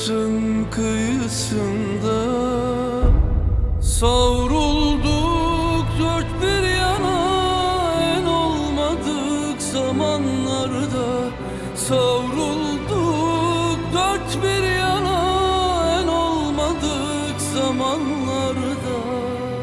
hayatın kıyısında savrulduk dört bir yana, en olmadık zamanlarda savrulduk dört bir yana, en olmadık zamanlarda.